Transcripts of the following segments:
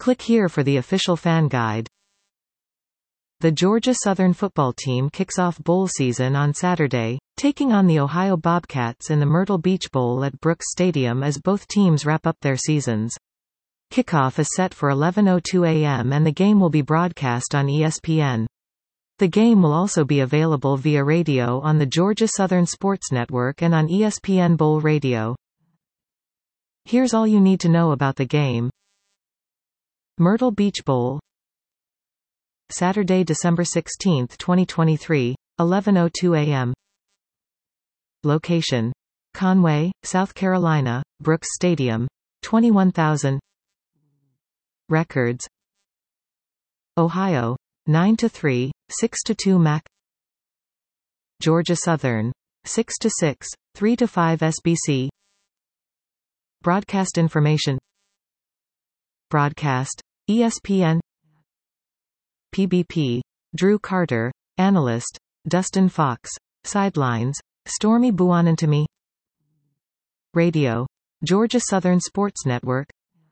Click here for the official fan guide. The Georgia Southern football team kicks off bowl season on Saturday, taking on the Ohio Bobcats in the Myrtle Beach Bowl at Brooks Stadium as both teams wrap up their seasons. Kickoff is set for 11:02 a.m. and the game will be broadcast on ESPN. The game will also be available via radio on the Georgia Southern Sports Network and on ESPN Bowl Radio. Here's all you need to know about the game. Myrtle Beach Bowl, Saturday, December 16, 2023, 11:02 a.m. Location: Conway, South Carolina, Brooks Stadium, 21,000. Records: Ohio, 9-3, 6-2 MAC. Georgia Southern, 6-6, 3-5 SBC. Broadcast information. Broadcast: ESPN. PBP, Drew Carter. Analyst, Dustin Fox. Sidelines, Stormy Buonantony. Radio, Georgia Southern Sports Network.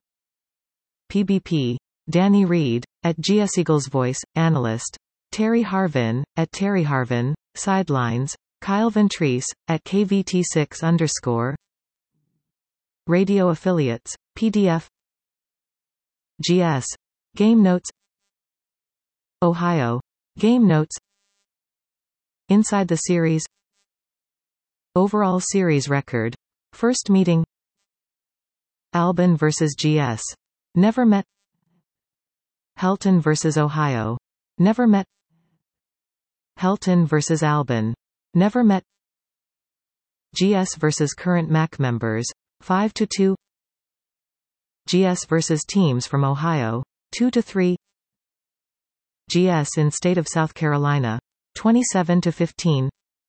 PBP, Danny Reed, at GS Eagles Voice. Analyst, Terry Harvin, at Terry Harvin. Sidelines, Kyle Ventrese, at KVT6_. Radio affiliates, PDF. GS, Game Notes. Ohio, Game Notes. Inside the series. Overall series record. First meeting. Albin vs. GS. Never met. Helton vs. Ohio. Never met. Helton vs. Albin. Never met. GS vs. current MAC members. 5-2. GS vs. teams from Ohio. 2-3. GS in state of South Carolina. 27-15.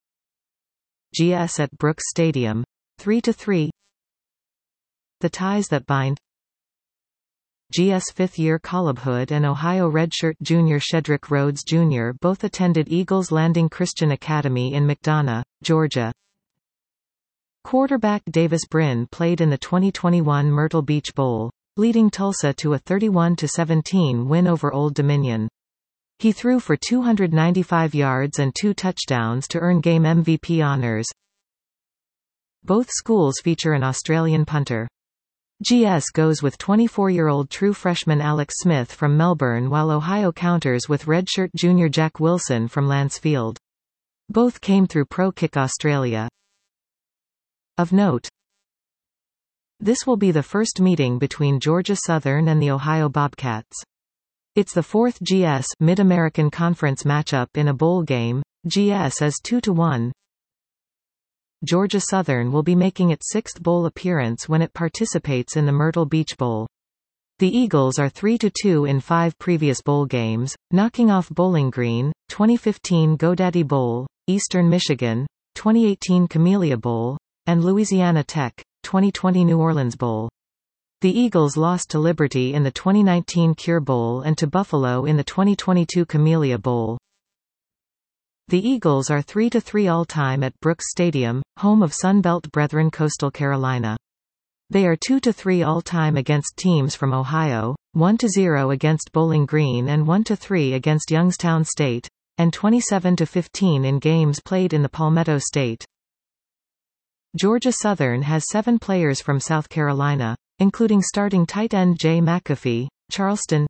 GS at Brooks Stadium. 3-3. The ties that bind. GS fifth-year Caleb Hood and Ohio redshirt junior Shedrick Rhodes Jr. both attended Eagles Landing Christian Academy in McDonough, Georgia. Quarterback Davis Brin played in the 2021 Myrtle Beach Bowl, leading Tulsa to a 31-17 win over Old Dominion. He threw for 295 yards and 2 touchdowns to earn game MVP honors. Both schools feature an Australian punter. GS goes with 24-year-old true freshman Alex Smith from Melbourne, while Ohio counters with redshirt junior Jack Wilson from Lancefield. Both came through Pro Kick Australia. Of note, this will be the first meeting between Georgia Southern and the Ohio Bobcats. It's the fourth GS Mid-American Conference matchup in a bowl game. GS is 2-1. Georgia Southern will be making its 6th bowl appearance when it participates in the Myrtle Beach Bowl. The Eagles are 3-2 in 5 previous bowl games, knocking off Bowling Green, 2015 GoDaddy Bowl, Eastern Michigan, 2018 Camellia Bowl, and Louisiana Tech, 2020 New Orleans Bowl. The Eagles lost to Liberty in the 2019 Cure Bowl and to Buffalo in the 2022 Camellia Bowl. The Eagles are 3-3 all-time at Brooks Stadium, home of Sun Belt brethren Coastal Carolina. They are 2-3 all-time against teams from Ohio, 1-0 against Bowling Green and 1-3 against Youngstown State, and 27-15 in games played in the Palmetto State. Georgia Southern has 7 players from South Carolina, including starting tight end Jay McAfee, Charleston.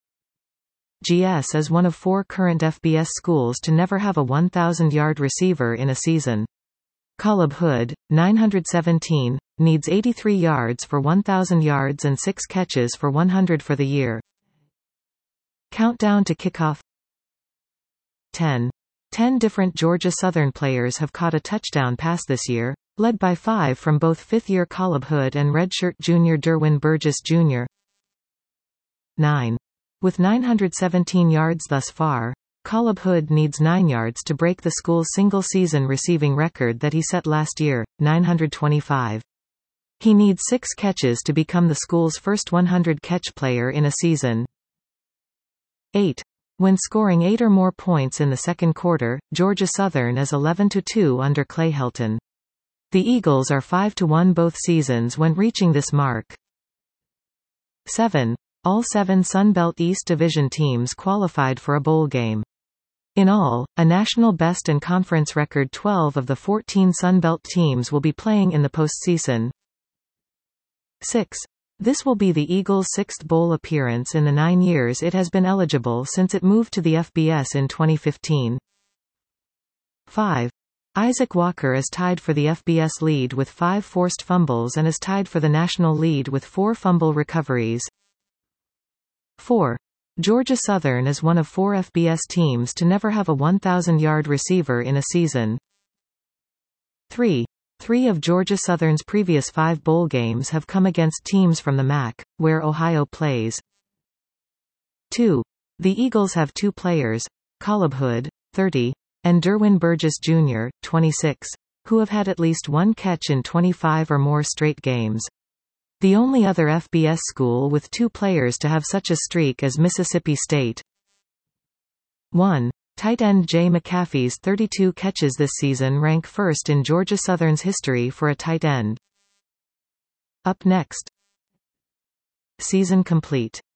GS is one of 4 current FBS schools to never have a 1,000-yard receiver in a season. Caleb Hood, 917, needs 83 yards for 1,000 yards and 6 catches for 100 for the year. Countdown to kickoff. 10 different Georgia Southern players have caught a touchdown pass this year, led by 5 from both fifth-year Caleb Hood and redshirt junior Derwin Burgess Jr. 9. With 917 yards thus far, Caleb Hood needs 9 yards to break the school's single-season receiving record that he set last year, 925. He needs 6 catches to become the school's first 100-catch player in a season. 8. When scoring 8 or more points in the second quarter, Georgia Southern is 11-2 under Clay Helton. The Eagles are 5-1 both seasons when reaching this mark. 7. All 7 Sun Belt East Division teams qualified for a bowl game. In all, a national best and conference record 12 of the 14 Sun Belt teams will be playing in the postseason. 6. This will be the Eagles' 6th bowl appearance in the 9 years it has been eligible since it moved to the FBS in 2015. 5. Isaac Walker is tied for the FBS lead with 5 forced fumbles and is tied for the national lead with 4 fumble recoveries. 4. Georgia Southern is one of 4 FBS teams to never have a 1,000-yard receiver in a season. 3. 3 of Georgia Southern's previous 5 bowl games have come against teams from the MAC, where Ohio plays. 2. The Eagles have 2 players, Caleb Hood, 30, and Derwin Burgess Jr., 26, who have had at least 1 catch in 25 or more straight games. The only other FBS school with 2 players to have such a streak is Mississippi State. 1. Tight end Jay McAfee's 32 catches this season rank first in Georgia Southern's history for a tight end. Up next. Season complete.